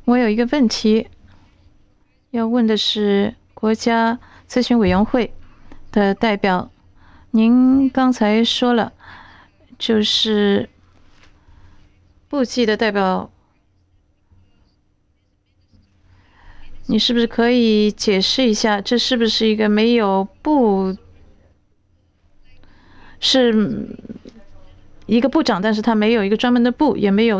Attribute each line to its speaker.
Speaker 1: 我有一个问题要问的是国家咨询委员会的代表，您刚才说了，就是部级的代表，你是不是可以解释一下，这是不是一个没有部，是一个部长，但是他没有一个专门的部，也没有